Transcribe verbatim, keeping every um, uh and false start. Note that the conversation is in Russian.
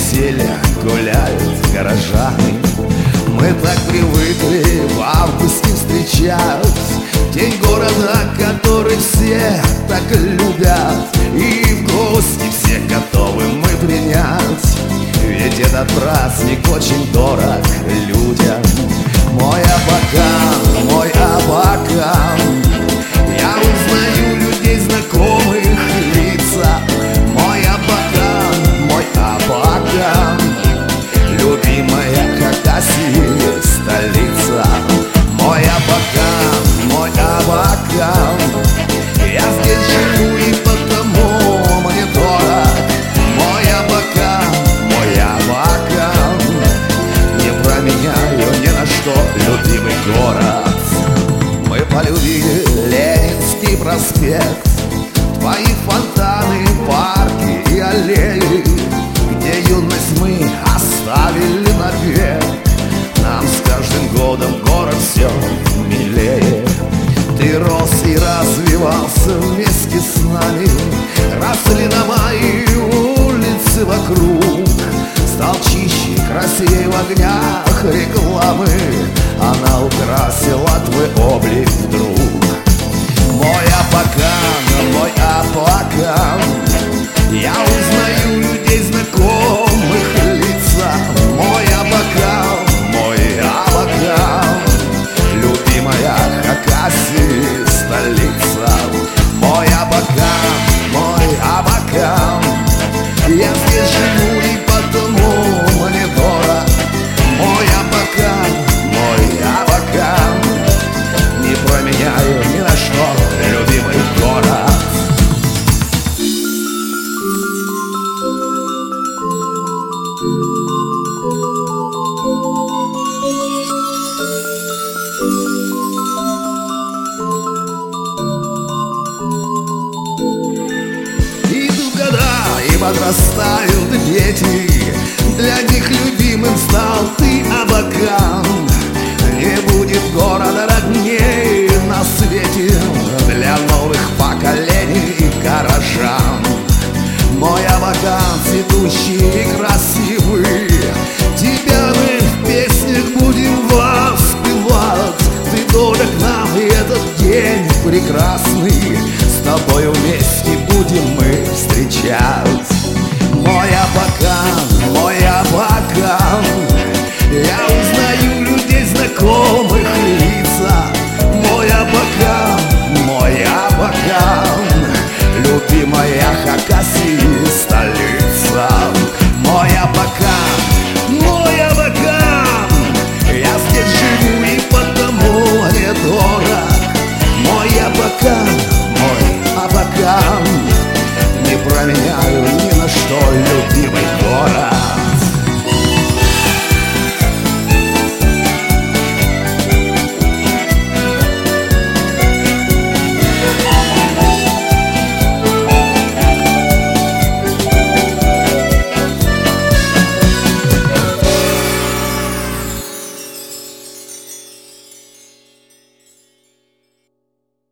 веселья гуляют горожане. Мы так привыкли в августе встречать день города, который все так любят, и в гости всех готовы мы принять, ведь этот праздник очень дорог людям. Мой Абакан, мой Абакан, я узнаю людей, знакомых лица. Мой Абакан, мой Абакан, любимая Хакасия, столица. Мой Абакан, мой Абакан, я здесь живу и потому мне дорог. Мой Абакан, мой Абакан, не променяю ни на что любимый город. Мы полюбили Ленинский проспект, твои фонтаны, парки и аллеи, где юность мы оставили навек. Нам с каждым годом город все милее. Ты рос и развивался вместе с нами, росли дома и улицы вокруг. Стал чище, красивее в огнях рекламы, она украсила твой облик вдруг. Мой Абакан, мой Абакан, я узнаю людей, знакомых лица. Мой Абакан, мой Абакан, любимая Хакасия, столица. Мой Абакан, мой Абакан, я здесь живу и потому мне дорог. Мой Абакан, мой Абакан, не променяю ни на что любимый город. Идут года и подрастают дети,